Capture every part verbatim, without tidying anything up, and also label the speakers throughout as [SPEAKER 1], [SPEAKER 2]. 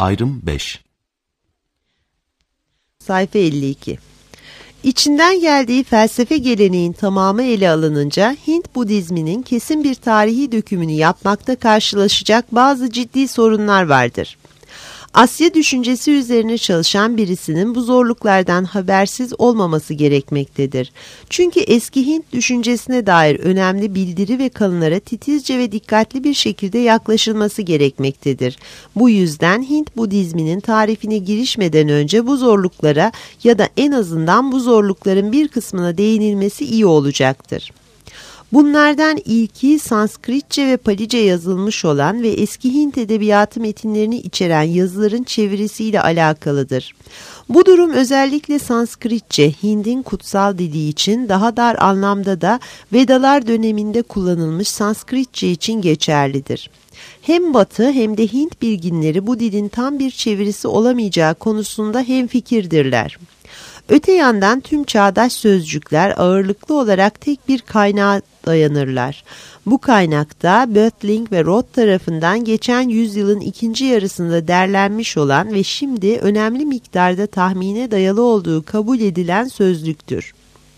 [SPEAKER 1] Ayrım beş.
[SPEAKER 2] Sayfa elli iki. İçinden geldiği felsefe geleneğin tamamı ele alınınca Hint Budizminin kesin bir tarihi dökümünü yapmakta karşılaşacak bazı ciddi sorunlar vardır. Asya düşüncesi üzerine çalışan birisinin bu zorluklardan habersiz olmaması gerekmektedir. Çünkü eski Hint düşüncesine dair önemli bildiri ve kanılara titizce ve dikkatli bir şekilde yaklaşılması gerekmektedir. Bu yüzden Hint Budizminin tarifine girişmeden önce bu zorluklara ya da en azından bu zorlukların bir kısmına değinilmesi iyi olacaktır. Bunlardan ilki Sanskritçe ve Palice yazılmış olan ve eski Hint edebiyatı metinlerini içeren yazıların çevirisiyle alakalıdır. Bu durum özellikle Sanskritçe, Hind'in kutsal dili için, daha dar anlamda da Vedalar döneminde kullanılmış Sanskritçe için geçerlidir. Hem Batı hem de Hint bilginleri bu dilin tam bir çevirisi olamayacağı konusunda hemfikirdirler. Öte yandan tüm çağdaş sözcükler ağırlıklı olarak tek bir kaynağa dayanırlar. Bu kaynakta Böttling ve Roth tarafından geçen yüzyılın ikinci yarısında derlenmiş olan ve şimdi önemli miktarda tahmine dayalı olduğu kabul edilen sözlüktür.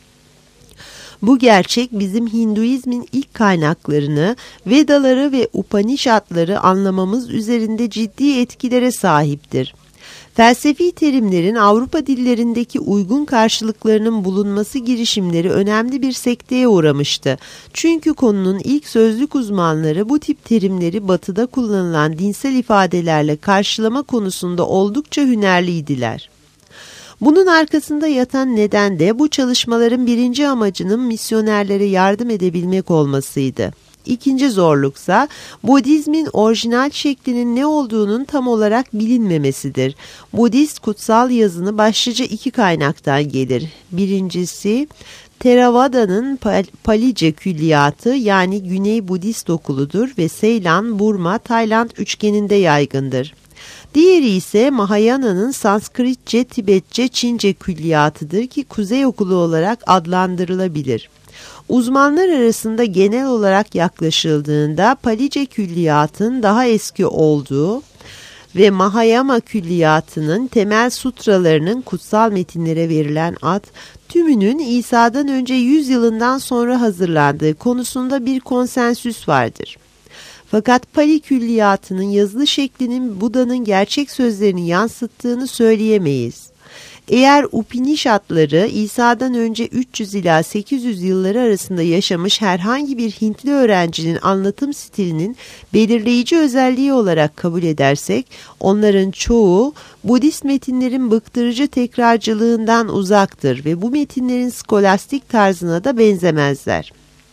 [SPEAKER 2] Bu gerçek bizim Hinduizmin ilk kaynaklarını, Vedaları ve Upanishadları anlamamız üzerinde ciddi etkilere sahiptir. Felsefi terimlerin Avrupa dillerindeki uygun karşılıklarının bulunması girişimleri önemli bir sekteye uğramıştı. Çünkü konunun ilk sözlük uzmanları bu tip terimleri Batı'da kullanılan dinsel ifadelerle karşılama konusunda oldukça hünerliydiler. Bunun arkasında yatan neden de bu çalışmaların birinci amacının misyonerlere yardım edebilmek olmasıydı. İkinci zorluksa Budizmin orijinal şeklinin ne olduğunun tam olarak bilinmemesidir. Budist kutsal yazını başlıca iki kaynaktan gelir. Birincisi Theravada'nın Palice külliyatı yani Güney Budist okuludur ve Seylan, Burma, Tayland üçgeninde yaygındır. Diğeri ise Mahayana'nın Sanskritçe, Tibetçe, Çince külliyatıdır ki Kuzey okulu olarak adlandırılabilir. Uzmanlar arasında genel olarak yaklaşıldığında Palice külliyatın daha eski olduğu ve Mahayana külliyatının temel sutralarının kutsal metinlere verilen ad, tümünün İsa'dan önce yüz yılından sonra hazırlandığı konusunda bir konsensüs vardır. Fakat Pali külliyatının yazılı şeklinin Buda'nın gerçek sözlerini yansıttığını söyleyemeyiz. Eğer Upanishadları İsa'dan önce üç yüz ila sekiz yüz yılları arasında yaşamış herhangi bir Hintli öğrencinin anlatım stilinin belirleyici özelliği olarak kabul edersek, onların çoğu Budist metinlerin bıktırıcı tekrarcılığından uzaktır ve bu metinlerin skolastik tarzına da benzemezler.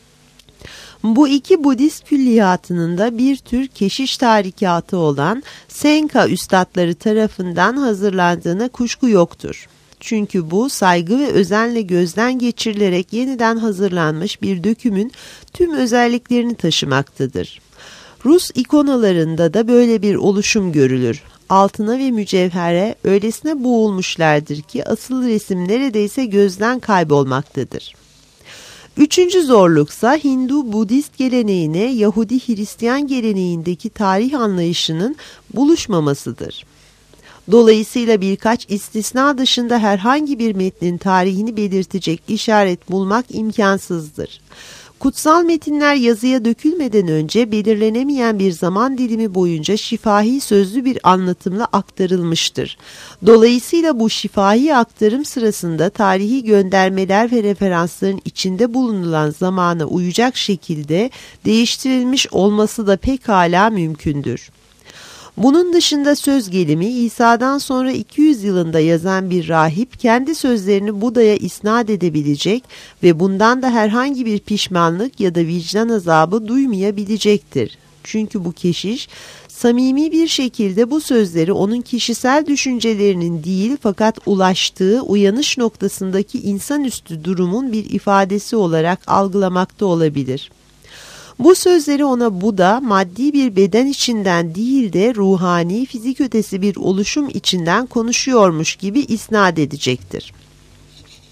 [SPEAKER 2] Bu iki Budist külliyatının da bir tür keşiş tarikatı olan Senka üstadları tarafından hazırlandığına kuşku yoktur. Çünkü bu saygı ve özenle gözden geçirilerek yeniden hazırlanmış bir dökümün tüm özelliklerini taşımaktadır. Rus ikonalarında da böyle bir oluşum görülür. Altına ve mücevhere öylesine boğulmuşlardır ki asıl resim neredeyse gözden kaybolmaktadır. Üçüncü zorluksa Hindu-Budist geleneğine Yahudi-Hristiyan geleneğindeki tarih anlayışının buluşmamasıdır. Dolayısıyla birkaç istisna dışında herhangi bir metnin tarihini belirtecek işaret bulmak imkansızdır. Kutsal metinler yazıya dökülmeden önce belirlenemeyen bir zaman dilimi boyunca şifahi sözlü bir anlatımla aktarılmıştır. Dolayısıyla bu şifahi aktarım sırasında tarihi göndermeler ve referansların içinde bulunulan zamana uyacak şekilde değiştirilmiş olması da pekala mümkündür. Bunun dışında söz gelimi İsa'dan sonra iki yüz yılında yazan bir rahip kendi sözlerini Buda'ya isnat edebilecek ve bundan da herhangi bir pişmanlık ya da vicdan azabı duymayabilecektir. Çünkü bu keşiş samimi bir şekilde bu sözleri onun kişisel düşüncelerinin değil fakat ulaştığı uyanış noktasındaki insanüstü durumun bir ifadesi olarak algılamakta olabilir. Bu sözleri ona Buda maddi bir beden içinden değil de ruhani, fizik ötesi bir oluşum içinden konuşuyormuş gibi isnat edecektir.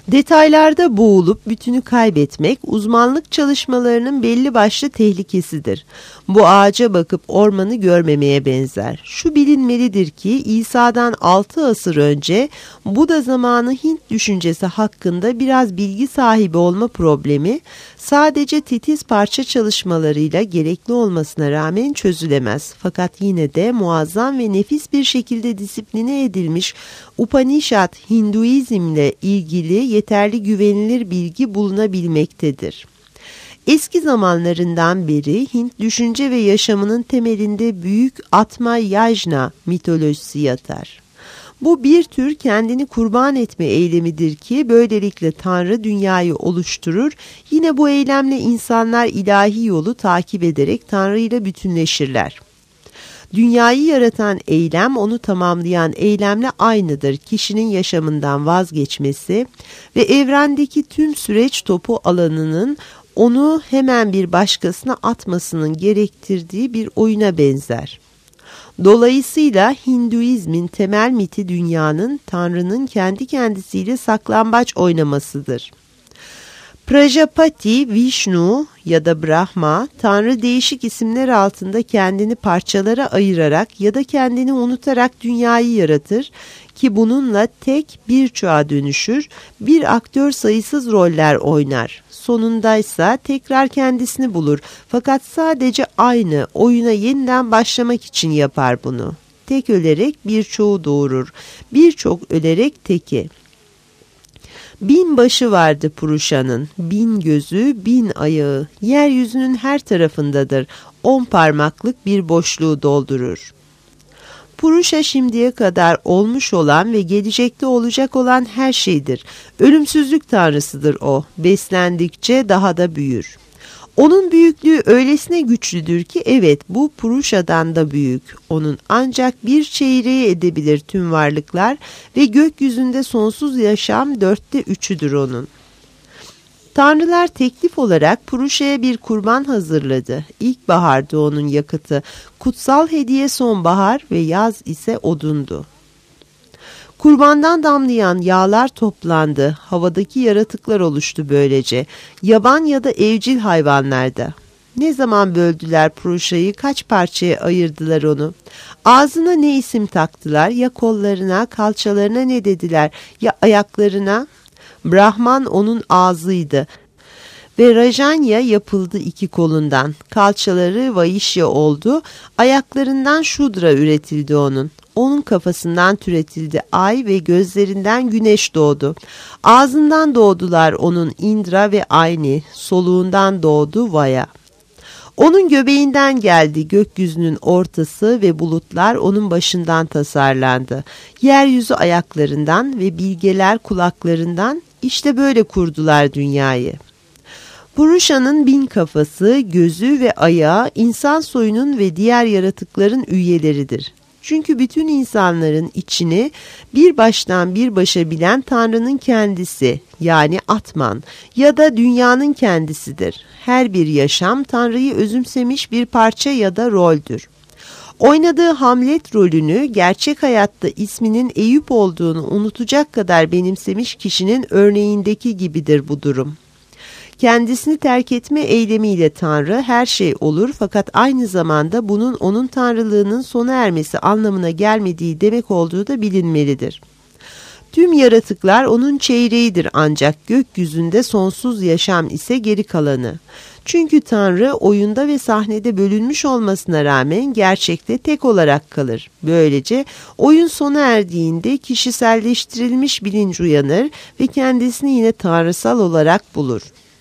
[SPEAKER 2] Detaylarda boğulup bütünü kaybetmek uzmanlık çalışmalarının belli başlı tehlikesidir. Bu ağaca bakıp ormanı görmemeye benzer. Şu bilinmelidir ki İsa'dan altı asır önce Buda zamanı Hint düşüncesi hakkında biraz bilgi sahibi olma problemi sadece titiz parça çalışmalarıyla gerekli olmasına rağmen çözülemez. Fakat yine de muazzam ve nefis bir şekilde disipline edilmiş Upanishad Hinduizmle ilgili yeterli güvenilir bilgi bulunabilmektedir. Eski zamanlarından beri Hint düşünce ve yaşamının temelinde büyük Atma Yajna mitolojisi yatar. Bu bir tür kendini kurban etme eylemidir ki böylelikle Tanrı dünyayı oluşturur. Yine bu eylemle insanlar ilahi yolu takip ederek Tanrı ile bütünleşirler. Dünyayı yaratan eylem onu tamamlayan eylemle aynıdır. Kişinin yaşamından vazgeçmesi ve evrendeki tüm süreç topu alanının onu hemen bir başkasına atmasının gerektirdiği bir oyuna benzer. Dolayısıyla Hinduizmin temel miti dünyanın Tanrı'nın kendi kendisiyle saklambaç oynamasıdır. Prajapati, Vishnu ya da Brahma, Tanrı değişik isimler altında kendini parçalara ayırarak ya da kendini unutarak dünyayı yaratır ki bununla tek birçoğa dönüşür, bir aktör sayısız roller oynar. Sonundaysa tekrar kendisini bulur fakat sadece aynı oyuna yeniden başlamak için yapar bunu. Tek ölerek birçoğu doğurur, birçok ölerek teki. Bin başı vardı Purusha'nın, bin gözü, bin ayağı, yeryüzünün her tarafındadır, on parmaklık bir boşluğu doldurur. Purusha şimdiye kadar olmuş olan ve gelecekte olacak olan her şeydir. Ölümsüzlük tanrısıdır o, beslendikçe daha da büyür. Onun büyüklüğü öylesine güçlüdür ki evet bu Purusha'dan da büyük. Onun ancak bir çeyreği edebilir tüm varlıklar ve gökyüzünde sonsuz yaşam dörtte üçüdür onun. Tanrılar teklif olarak Purusha'ya bir kurban hazırladı. İlkbahardı onun yakıtı, kutsal hediye sonbahar ve yaz ise odundu. Kurbandan damlayan yağlar toplandı, havadaki yaratıklar oluştu böylece, yaban ya da evcil hayvanlarda. Ne zaman böldüler Purusha'yı, kaç parçaya ayırdılar onu? Ağzına ne isim taktılar, ya kollarına, kalçalarına ne dediler, ya ayaklarına? Brahman onun ağzıydı ve Rajanya yapıldı iki kolundan. Kalçaları Vaishya oldu, ayaklarından Şudra üretildi onun. Onun kafasından türetildi ay ve gözlerinden güneş doğdu. Ağzından doğdular onun Indra ve Ayni, soluğundan doğdu Vaya. Onun göbeğinden geldi gökyüzünün ortası ve bulutlar onun başından tasarlandı. Yeryüzü ayaklarından ve bilgeler kulaklarından, işte böyle kurdular dünyayı. Purusha'nın bin kafası, gözü ve ayağı insan soyunun ve diğer yaratıkların üyeleridir. Çünkü bütün insanların içini bir baştan bir başa bilen Tanrı'nın kendisi, yani Atman ya da dünyanın kendisidir. Her bir yaşam Tanrı'yı özümsemiş bir parça ya da roldür. Oynadığı Hamlet rolünü gerçek hayatta isminin Eyüp olduğunu unutacak kadar benimsemiş kişinin örneğindeki gibidir bu durum. Kendisini terk etme eylemiyle Tanrı her şey olur fakat aynı zamanda bunun onun tanrılığının sona ermesi anlamına gelmediği demek olduğu da bilinmelidir. Tüm yaratıklar onun çeyreğidir ancak gökyüzünde sonsuz yaşam ise geri kalanı. Çünkü Tanrı oyunda ve sahnede bölünmüş olmasına rağmen gerçekte tek olarak kalır. Böylece oyun sona erdiğinde kişiselleştirilmiş bilinç uyanır ve kendisini yine tanrısal olarak bulur.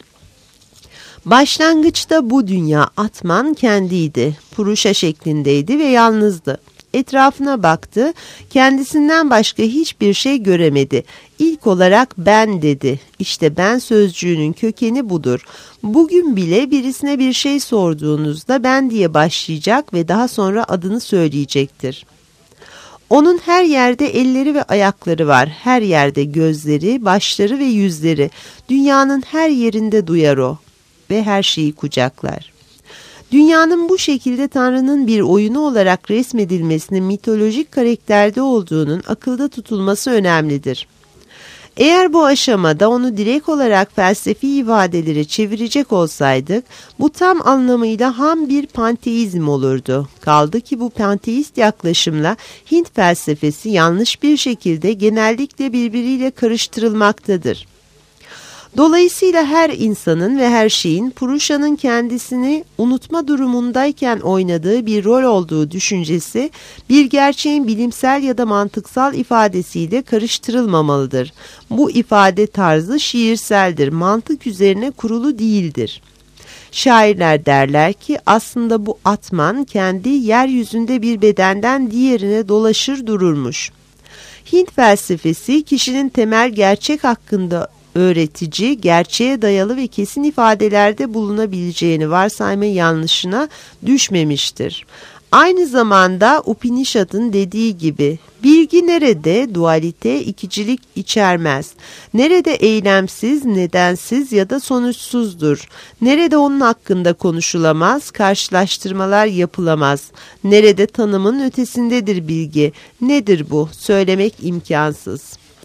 [SPEAKER 2] Başlangıçta bu dünya Atman kendiydi, Purusha şeklindeydi ve yalnızdı. Etrafına baktı, kendisinden başka hiçbir şey göremedi. İlk olarak ben dedi. İşte ben sözcüğünün kökeni budur. Bugün bile birisine bir şey sorduğunuzda ben diye başlayacak ve daha sonra adını söyleyecektir. Onun her yerde elleri ve ayakları var, her yerde gözleri, başları ve yüzleri. Dünyanın her yerinde duyar o ve her şeyi kucaklar. Dünyanın bu şekilde Tanrı'nın bir oyunu olarak resmedilmesinin mitolojik karakterde olduğunun akılda tutulması önemlidir. Eğer bu aşamada onu direkt olarak felsefi ifadelere çevirecek olsaydık, bu tam anlamıyla ham bir panteizm olurdu. Kaldı ki bu panteist yaklaşımla Hint felsefesi yanlış bir şekilde genellikle birbiriyle karıştırılmaktadır. Dolayısıyla her insanın ve her şeyin Purusha'nın kendisini unutma durumundayken oynadığı bir rol olduğu düşüncesi bir gerçeğin bilimsel ya da mantıksal ifadesiyle karıştırılmamalıdır. Bu ifade tarzı şiirseldir, mantık üzerine kurulu değildir. Şairler derler ki aslında bu atman kendi yeryüzünde bir bedenden diğerine dolaşır dururmuş. Hint felsefesi kişinin temel gerçek hakkında öğretici, gerçeğe dayalı ve kesin ifadelerde bulunabileceğini varsayma yanlışına düşmemiştir. Aynı zamanda Upanishad'ın dediği gibi, bilgi nerede dualite, ikicilik içermez. Nerede eylemsiz, nedensiz ya da sonuçsuzdur. Nerede onun hakkında konuşulamaz, karşılaştırmalar yapılamaz. Nerede tanımın ötesindedir bilgi. Nedir bu? Söylemek imkansız.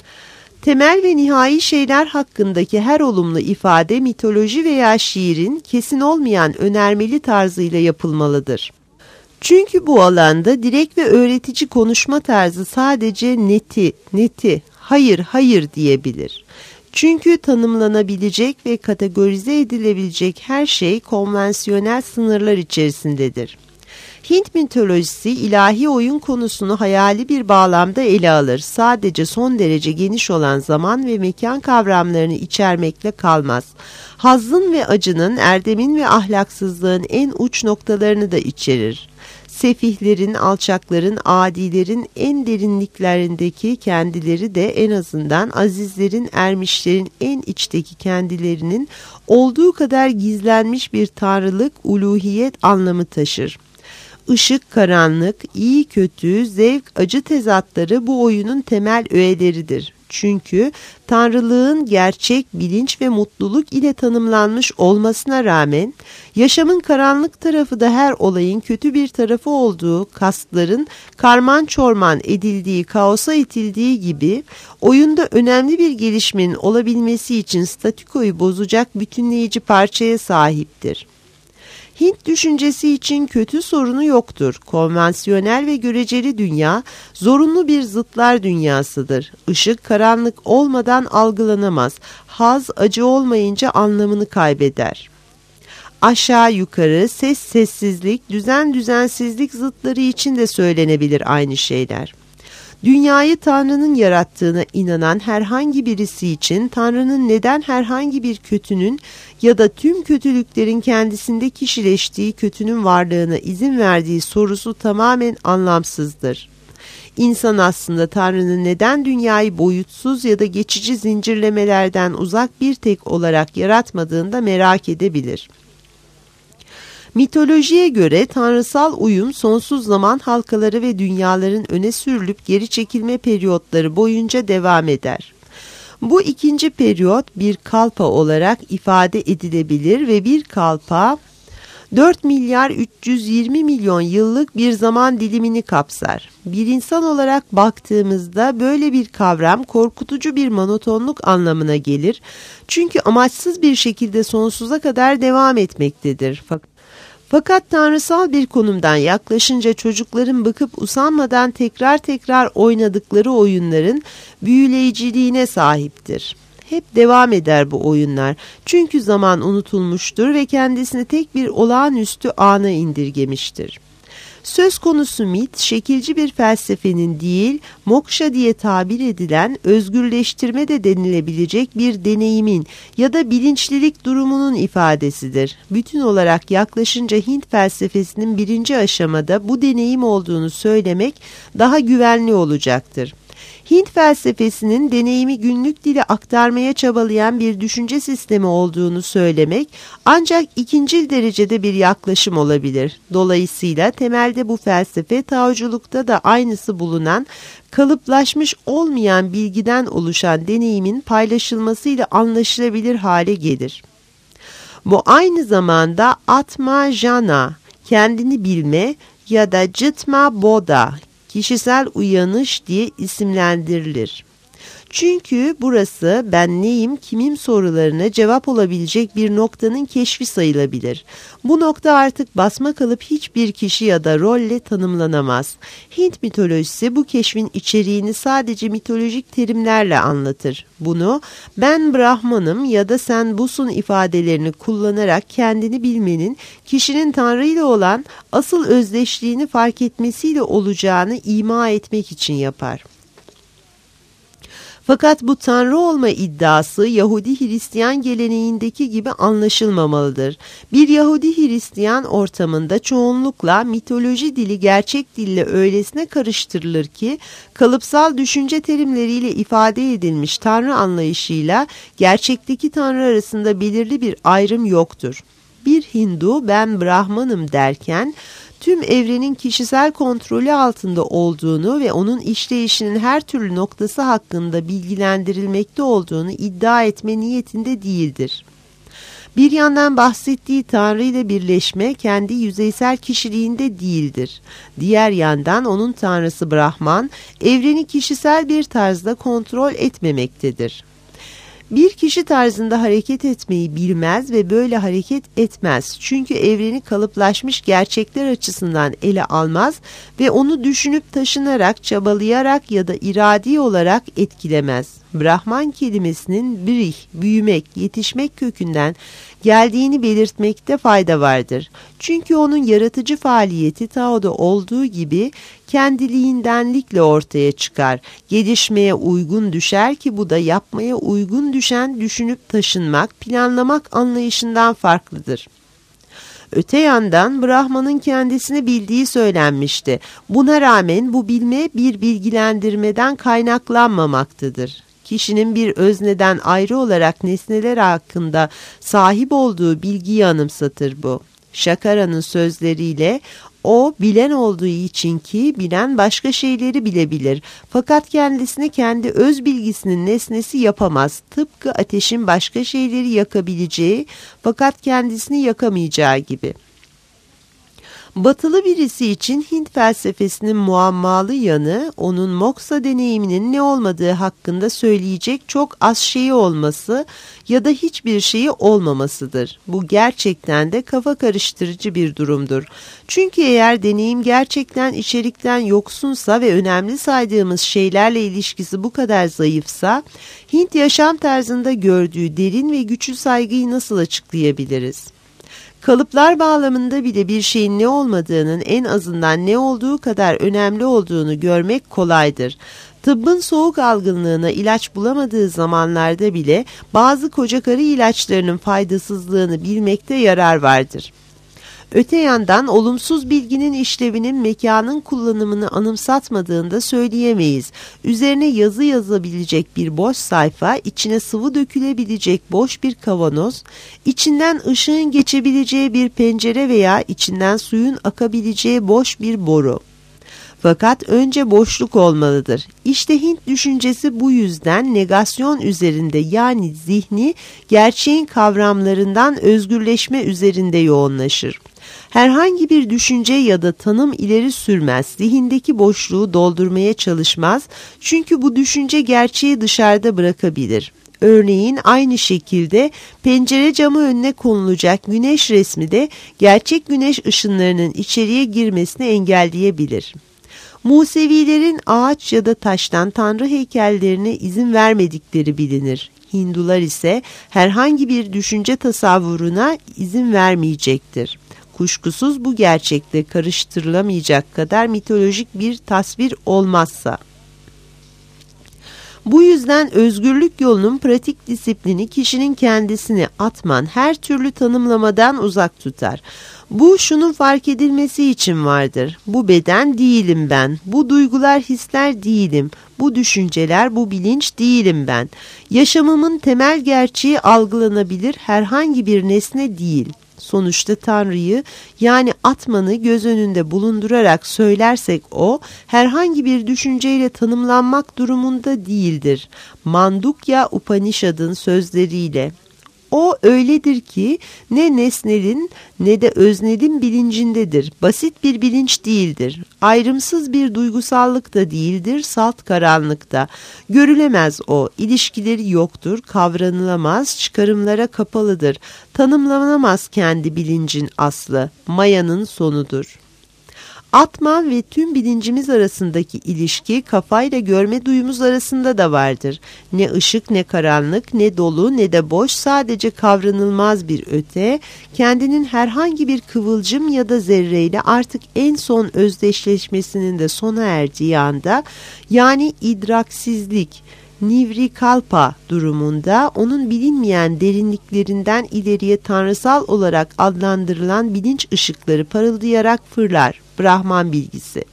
[SPEAKER 2] Temel ve nihai şeyler hakkındaki her olumlu ifade mitoloji veya şiirin kesin olmayan önermeli tarzıyla yapılmalıdır. Çünkü bu alanda direkt ve öğretici konuşma tarzı sadece neti, neti, hayır, hayır diyebilir. Çünkü tanımlanabilecek ve kategorize edilebilecek her şey konvansiyonel sınırlar içerisindedir. Hint mitolojisi ilahi oyun konusunu hayali bir bağlamda ele alır. Sadece son derece geniş olan zaman ve mekan kavramlarını içermekle kalmaz. Hazzın ve acının, erdemin ve ahlaksızlığın en uç noktalarını da içerir. Sefihlerin, alçakların, adilerin en derinliklerindeki kendileri de en azından azizlerin, ermişlerin en içteki kendilerinin olduğu kadar gizlenmiş bir tanrılık, uluhiyet anlamı taşır. Işık, karanlık, iyi, kötü, zevk, acı tezatları bu oyunun temel öğeleridir. Çünkü tanrılığın gerçek, bilinç ve mutluluk ile tanımlanmış olmasına rağmen, yaşamın karanlık tarafı da her olayın kötü bir tarafı olduğu, kastların karman çorman edildiği, kaosa itildiği gibi, oyunda önemli bir gelişmenin olabilmesi için statükoyu bozacak bütünleyici parçaya sahiptir. Hint düşüncesi için kötü sorunu yoktur. Konvansiyonel ve göreceli dünya, zorunlu bir zıtlar dünyasıdır. Işık karanlık olmadan algılanamaz. Haz acı olmayınca anlamını kaybeder. Aşağı yukarı, ses sessizlik, düzen düzensizlik zıtları için de söylenebilir aynı şeyler. Dünyayı Tanrı'nın yarattığına inanan herhangi birisi için Tanrı'nın neden herhangi bir kötünün ya da tüm kötülüklerin kendisinde kişileştiği kötünün varlığına izin verdiği sorusu tamamen anlamsızdır. İnsan aslında Tanrı'nın neden dünyayı boyutsuz ya da geçici zincirlemelerden uzak bir tek olarak yaratmadığını da merak edebilir. Mitolojiye göre tanrısal uyum sonsuz zaman halkaları ve dünyaların öne sürülüp geri çekilme periyotları boyunca devam eder. Bu ikinci periyot bir kalpa olarak ifade edilebilir ve bir kalpa dört milyar üç yüz yirmi milyon yıllık bir zaman dilimini kapsar. Bir insan olarak baktığımızda böyle bir kavram korkutucu bir monotonluk anlamına gelir. Çünkü amaçsız bir şekilde sonsuza kadar devam etmektedir. Fakat Fakat tanrısal bir konumdan yaklaşınca çocukların bıkıp usanmadan tekrar tekrar oynadıkları oyunların büyüleyiciliğine sahiptir. Hep devam eder bu oyunlar. Çünkü zaman unutulmuştur ve kendisini tek bir olağanüstü ana indirgemiştir. Söz konusu mit, şekilci bir felsefenin değil, moksha diye tabir edilen özgürleştirme de denilebilecek bir deneyimin ya da bilinçlilik durumunun ifadesidir. Bütün olarak yaklaşınca Hint felsefesinin birinci aşamada bu deneyim olduğunu söylemek daha güvenli olacaktır. Hint felsefesinin deneyimi günlük dile aktarmaya çabalayan bir düşünce sistemi olduğunu söylemek ancak ikincil derecede bir yaklaşım olabilir. Dolayısıyla temelde bu felsefe Taoculukta da aynısı bulunan kalıplaşmış olmayan bilgiden oluşan deneyimin paylaşılmasıyla anlaşılabilir hale gelir. Bu aynı zamanda Atma Jana, kendini bilme ya da Jitma Bodha, kişisel uyanış diye isimlendirilir. Çünkü burası ben neyim, kimim sorularına cevap olabilecek bir noktanın keşfi sayılabilir. Bu nokta artık basma kalıp hiçbir kişi ya da rolle tanımlanamaz. Hint mitolojisi bu keşfin içeriğini sadece mitolojik terimlerle anlatır. Bunu ben Brahmanım ya da sen busun ifadelerini kullanarak kendini bilmenin kişinin Tanrı ile olan asıl özdeşliğini fark etmesiyle olacağını ima etmek için yapar. Fakat bu Tanrı olma iddiası Yahudi-Hristiyan geleneğindeki gibi anlaşılmamalıdır. Bir Yahudi-Hristiyan ortamında çoğunlukla mitoloji dili gerçek dille öylesine karıştırılır ki kalıpsal düşünce terimleriyle ifade edilmiş Tanrı anlayışıyla gerçekteki Tanrı arasında belirli bir ayrım yoktur. Bir Hindu ben Brahmanım derken tüm evrenin kişisel kontrolü altında olduğunu ve onun işleyişinin her türlü noktası hakkında bilgilendirilmekte olduğunu iddia etme niyetinde değildir. Bir yandan bahsettiği Tanrı ile birleşme kendi yüzeysel kişiliğinde değildir. Diğer yandan onun Tanrısı Brahman, evreni kişisel bir tarzda kontrol etmemektedir. Bir kişi tarzında hareket etmeyi bilmez ve böyle hareket etmez. Çünkü evreni kalıplaşmış gerçekler açısından ele almaz ve onu düşünüp taşınarak, çabalayarak ya da iradi olarak etkilemez. Brahman kelimesinin brih, büyümek, yetişmek kökünden geldiğini belirtmekte fayda vardır. Çünkü onun yaratıcı faaliyeti Tao'da olduğu gibi kendiliğindenlikle ortaya çıkar. Gelişmeye uygun düşer ki bu da yapmaya uygun düşen düşünüp taşınmak, planlamak anlayışından farklıdır. Öte yandan Brahman'ın kendisini bildiği söylenmişti. Buna rağmen bu bilme bir bilgilendirmeden kaynaklanmamaktadır. Kişinin bir özneden ayrı olarak nesneler hakkında sahip olduğu bilgiyi anımsatır bu. Shakara'nın sözleriyle o bilen olduğu için ki bilen başka şeyleri bilebilir. Fakat kendisini kendi öz bilgisinin nesnesi yapamaz. Tıpkı ateşin başka şeyleri yakabileceği fakat kendisini yakamayacağı gibi. Batılı birisi için Hint felsefesinin muammalı yanı onun moksa deneyiminin ne olmadığı hakkında söyleyecek çok az şeyi olması ya da hiçbir şeyi olmamasıdır. Bu gerçekten de kafa karıştırıcı bir durumdur. Çünkü eğer deneyim gerçekten içerikten yoksunsa ve önemli saydığımız şeylerle ilişkisi bu kadar zayıfsa, Hint yaşam tarzında gördüğü derin ve güçlü saygıyı nasıl açıklayabiliriz? Kalıplar bağlamında bile bir şeyin ne olmadığının en azından ne olduğu kadar önemli olduğunu görmek kolaydır. Tıbbın soğuk algınlığına ilaç bulamadığı zamanlarda bile bazı kocakarı ilaçlarının faydasızlığını bilmekte yarar vardır. Öte yandan olumsuz bilginin işlevinin mekanın kullanımını anımsatmadığını da söyleyemeyiz. Üzerine yazı yazabilecek bir boş sayfa, içine sıvı dökülebilecek boş bir kavanoz, içinden ışığın geçebileceği bir pencere veya içinden suyun akabileceği boş bir boru. Fakat önce boşluk olmalıdır. İşte Hint düşüncesi bu yüzden negasyon üzerinde yani zihni gerçeğin kavramlarından özgürleşme üzerinde yoğunlaşır. Herhangi bir düşünce ya da tanım ileri sürmez, zihindeki boşluğu doldurmaya çalışmaz çünkü bu düşünce gerçeği dışarıda bırakabilir. Örneğin aynı şekilde pencere camı önüne konulacak güneş resmi de gerçek güneş ışınlarının içeriye girmesini engelleyebilir. Musevilerin ağaç ya da taştan tanrı heykellerine izin vermedikleri bilinir. Hindular ise herhangi bir düşünce tasavvuruna izin vermeyecektir. Kuşkusuz bu gerçekle karıştırılamayacak kadar mitolojik bir tasvir olmazsa. Bu yüzden özgürlük yolunun pratik disiplini kişinin kendisini atman her türlü tanımlamadan uzak tutar. Bu şunun fark edilmesi için vardır. Bu beden değilim ben. Bu duygular, hisler değilim. Bu düşünceler, bu bilinç değilim ben. Yaşamımın temel gerçeği algılanabilir herhangi bir nesne değil. Sonuçta Tanrı'yı yani Atman'ı göz önünde bulundurarak söylersek o herhangi bir düşünceyle tanımlanmak durumunda değildir. Mandukya Upanishad'ın sözleriyle O öyledir ki ne nesnelin ne de öznelin bilincindedir. Basit bir bilinç değildir. Ayrımsız bir duygusallık da değildir. Salt karanlıkta. Görülemez o. İlişkileri yoktur. Kavranılamaz. Çıkarımlara kapalıdır. Tanımlanamaz kendi bilincin aslı. Mayanın sonudur. Atman ve tüm bilincimiz arasındaki ilişki kafayla görme duyumuz arasında da vardır. Ne ışık ne karanlık ne dolu ne de boş, sadece kavranılmaz bir öte, kendinin herhangi bir kıvılcım ya da zerreyle artık en son özdeşleşmesinin de sona erdiği anda, yani idraksizlik, nivrikalpa durumunda onun bilinmeyen derinliklerinden ileriye tanrısal olarak adlandırılan bilinç ışıkları parıldayarak fırlar. Brahman bilgisi.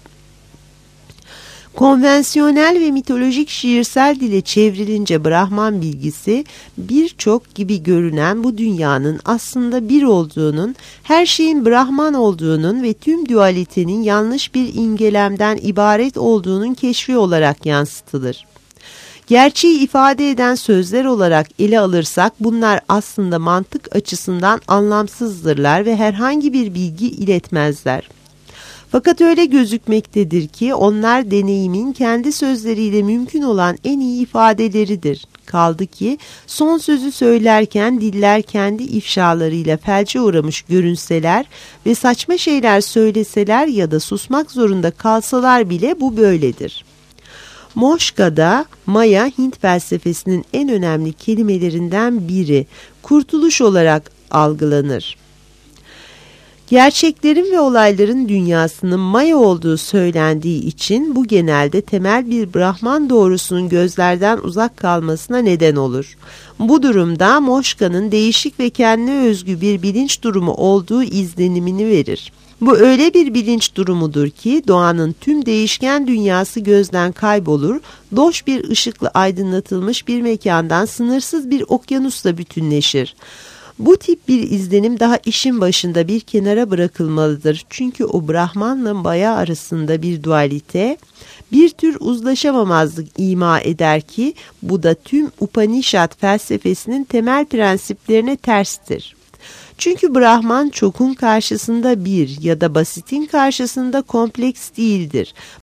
[SPEAKER 2] Konvansiyonel ve mitolojik şiirsel dile çevrilince Brahman bilgisi, birçok gibi görünen bu dünyanın aslında bir olduğunun, her şeyin Brahman olduğunun ve tüm dualitenin yanlış bir imgelemden ibaret olduğunun keşfi olarak yansıtılır. Gerçeği ifade eden sözler olarak ele alırsak bunlar aslında mantık açısından anlamsızdırlar ve herhangi bir bilgi iletmezler. Fakat öyle gözükmektedir ki onlar deneyimin kendi sözleriyle mümkün olan en iyi ifadeleridir. Kaldı ki son sözü söylerken diller kendi ifşalarıyla felce uğramış görünseler ve saçma şeyler söyleseler ya da susmak zorunda kalsalar bile bu böyledir. Moşka'da Maya, Hint felsefesinin en önemli kelimelerinden biri, kurtuluş olarak algılanır. Gerçeklerin ve olayların dünyasının Maya olduğu söylendiği için bu genelde temel bir Brahman doğrusunun gözlerden uzak kalmasına neden olur. Bu durumda Moşka'nın değişik ve kendine özgü bir bilinç durumu olduğu izlenimini verir. Bu öyle bir bilinç durumudur ki doğanın tüm değişken dünyası gözden kaybolur, loş bir ışıkla aydınlatılmış bir mekandan sınırsız bir okyanusla bütünleşir. Bu tip bir izlenim daha işin başında bir kenara bırakılmalıdır. Çünkü o Brahman'la Maya arasında bir dualite, bir tür uzlaşamamazlık ima eder ki bu da tüm Upanishad felsefesinin temel prensiplerine terstir. Çünkü Brahman çokun karşısında bir ya da basitin karşısında kompleks değildir.